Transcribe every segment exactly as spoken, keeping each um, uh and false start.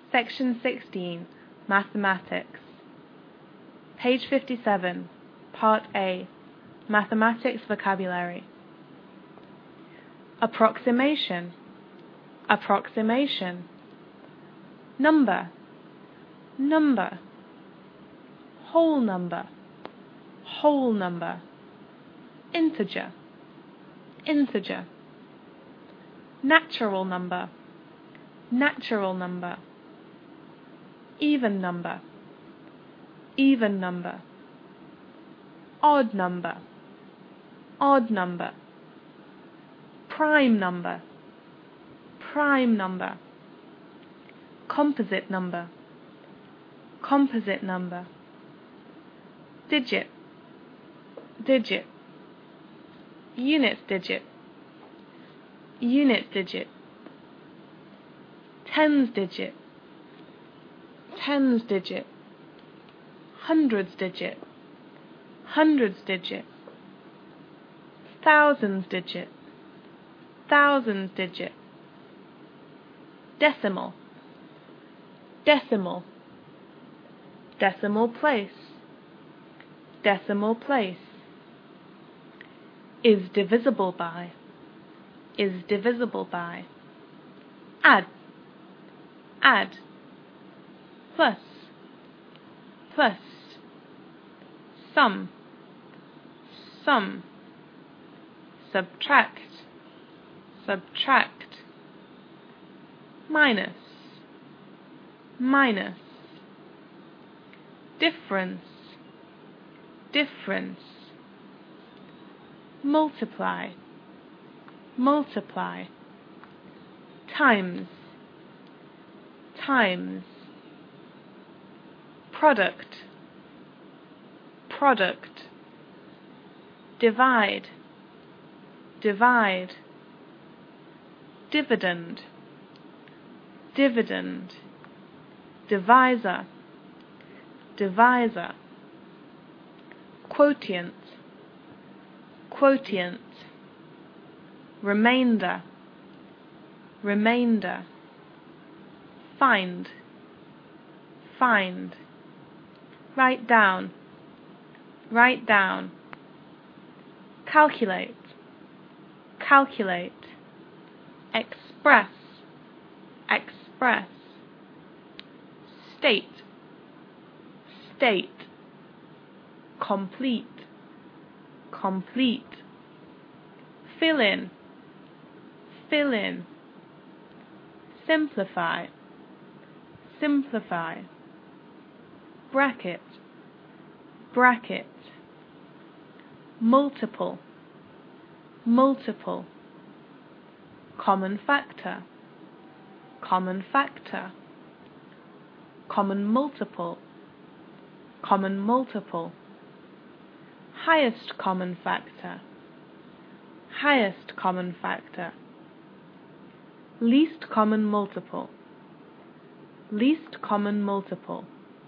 Section sixteen, Mathematics. Page fifty-seven, Part A, Mathematics Vocabulary. Approximation, approximation. Number, number. Whole number, whole number. Integer, integer. Natural number, natural number. Even number, even number. Odd number, odd number. Prime number, prime number. Composite number, composite number. Digit, digit. Unit digit, unit digit. Tens digit, tens digit. Hundreds digit, hundreds digit. Thousands digit, thousands digit. Decimal, decimal. Decimal place, decimal place. Is divisible by, is divisible by. Add, add. Plus, plus. Sum, sum. Subtract, subtract. Minus, minus. Difference, difference. Multiply, multiply. Times, times. Product, product. Divide, divide. Dividend, dividend. Divisor, divisor. Quotient, quotient. Remainder, remainder. Find, find. Write down, write down. Calculate, calculate. Express, express. State, state. Complete, complete. Fill in, fill in. Simplify, simplify. Bracket, bracket. Multiple, multiple. Common factor, common factor. Common multiple, common multiple. Highest common factor, highest common factor. Least common multiple, least common multiple.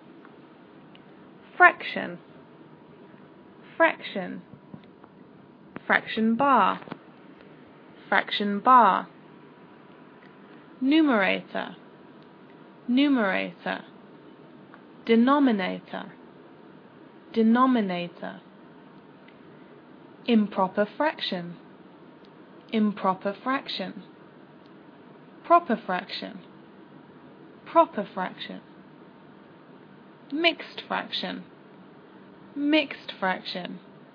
Fraction, fraction. Fraction bar, fraction bar. Numerator, numerator. Denominator, denominator. Improper fraction, improper fraction. Proper fraction, proper fraction. Mixed fraction, mixed fraction.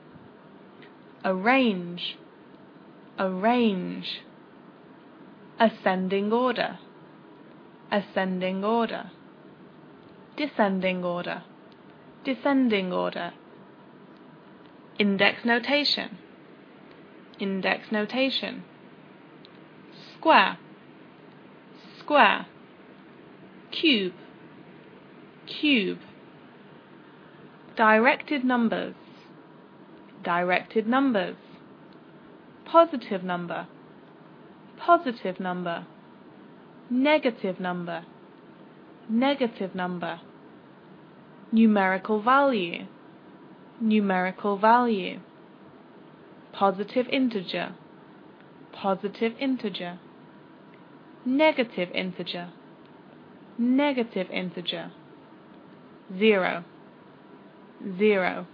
Arrange, arrange. Ascending order, ascending order. Descending order, descending order. Index notation, index notation. Square, square. Cube, cube. Directed numbers, directed numbers. Positive number, positive number. Negative number, negative number. Numerical value, numerical value. Positive integer, positive integer. Negative integer, negative integer. Zero, zero.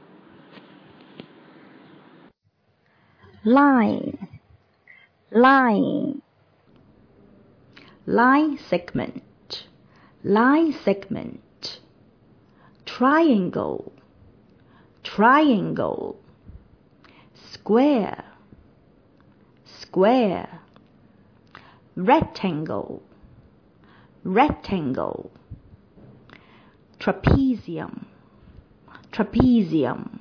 Line, line. Line segment, line segment. Triangle, triangle. Square, square. Rectangle, rectangle. Trapezium, trapezium.